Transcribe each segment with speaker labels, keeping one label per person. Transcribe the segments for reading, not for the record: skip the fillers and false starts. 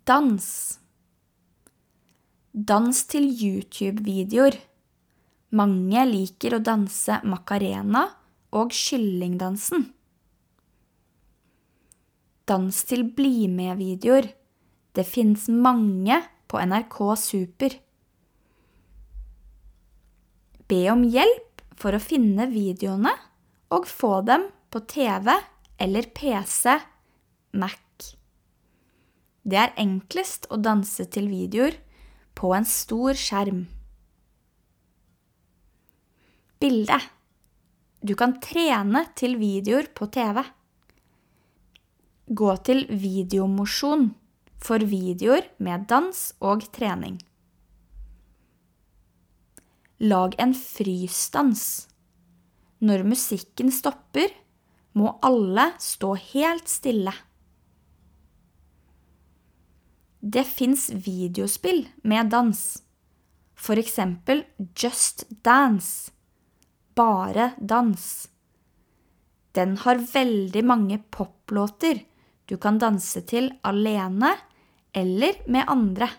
Speaker 1: Dans. Dans til YouTube-videoer. Mange liker å danse Macarena og kyllingdansen. Dans til bli med-videoer. Det finnes mange på NRK Super. Be om hjelp for å finne videoene og få dem på TV eller PC, Mac. Det er enklest å danse til videoer på en stor skjerm. Bilde. Du kan trene til videoer på TV. Gå til videomosjon for videoer med dans og trening. Lag en frysdans. Når musikken stopper, må alle stå helt stille. Det finnes videospill med dans. For eksempel Just Dance. Bare dans. Den har veldig mange poplåter du kan danse til alene eller med andre.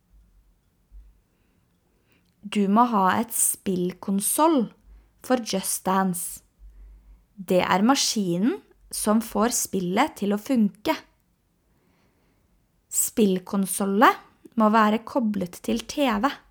Speaker 1: Du må ha et spillkonsoll for Just Dance. Det er maskinen som får spillet til å funke. Spillkonsollet må være koblet til TV.